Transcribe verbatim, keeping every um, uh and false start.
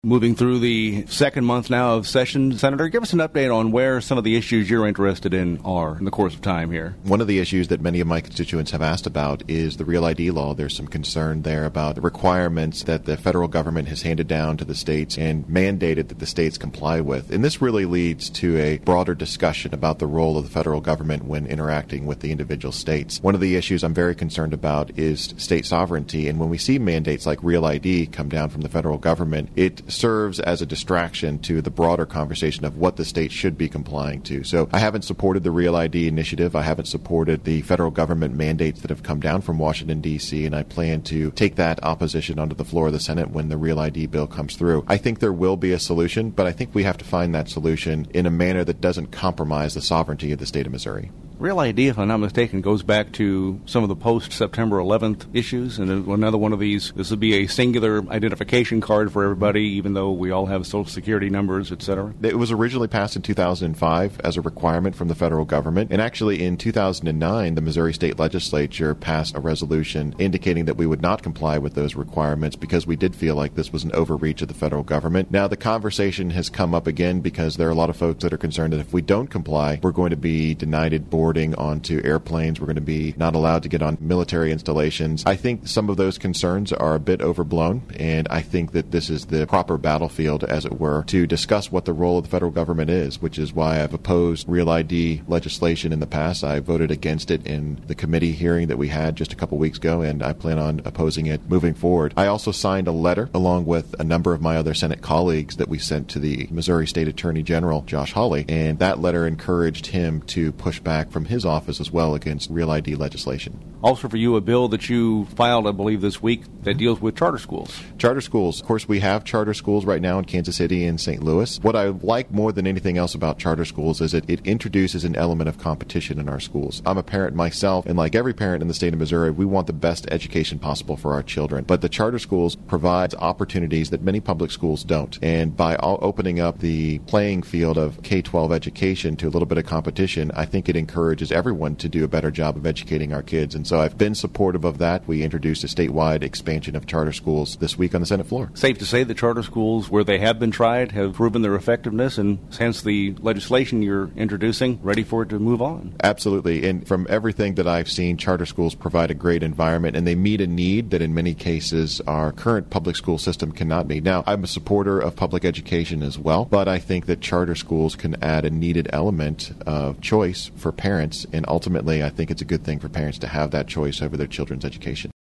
Moving through the second month now of session, Senator, give us an update on where some of the issues you're interested in are in the course of time here. One of the issues that many of my constituents have asked about is the Real I D law. There's some concern there about the requirements that the federal government has handed down to the states and mandated that the states comply with. And this really leads to a broader discussion about the role of the federal government when interacting with the individual states. One of the issues I'm very concerned about is state sovereignty. And when we see mandates like Real I D come down from the federal government, it serves as a distraction to the broader conversation of what the states should be complying to. So I haven't supported the Real I D initiative. I haven't supported the federal government mandates that have come down from Washington, D C, and I plan to take that opposition onto the floor of the Senate when the Real I D bill comes through. I think there will be a solution, but I think we have to find that solution in a manner that doesn't compromise the sovereignty of the state of Missouri. Real I D, if I'm not mistaken, goes back to some of the post-September eleventh issues, and another one of these, this would be a singular identification card for everybody, even though we all have Social Security numbers, et cetera. It was originally passed in two thousand five as a requirement from the federal government, and actually in two thousand nine, the Missouri State Legislature passed a resolution indicating that we would not comply with those requirements because we did feel like this was an overreach of the federal government. Now, the conversation has come up again because there are a lot of folks that are concerned that if we don't comply, we're going to be denied boarding onto airplanes. We're going to be not allowed to get on military installations. I think some of those concerns are a bit overblown, and I think that this is the proper battlefield, as it were, to discuss what the role of the federal government is, which is why I've opposed Real I D legislation in the past. I voted against it in the committee hearing that we had just a couple weeks ago, and I plan on opposing it moving forward. I also signed a letter, along with a number of my other Senate colleagues, that we sent to the Missouri State Attorney General, Josh Hawley, and that letter encouraged him to push back from his office as well against Real I D legislation. Also for you, a bill that you filed, I believe, this week that deals with charter schools. Charter schools. Of course, we have charter schools right now in Kansas City and Saint Louis. What I like more than anything else about charter schools is that it introduces an element of competition in our schools. I'm a parent myself, and like every parent in the state of Missouri, we want the best education possible for our children. But the charter schools provide opportunities that many public schools don't. And by opening up the playing field of K twelve education to a little bit of competition, I think it encourages everyone to do a better job of educating our kids. And so I've been supportive of that. We introduced a statewide expansion of charter schools this week on the Senate floor. Safe to say that charter schools, where they have been tried, have proven their effectiveness, and hence the legislation you're introducing, ready for it to move on. Absolutely. And from everything that I've seen, charter schools provide a great environment, and they meet a need that in many cases our current public school system cannot meet. Now, I'm a supporter of public education as well, but I think that charter schools can add a needed element of choice for parents, and ultimately I think it's a good thing for parents to have that choice over their children's education.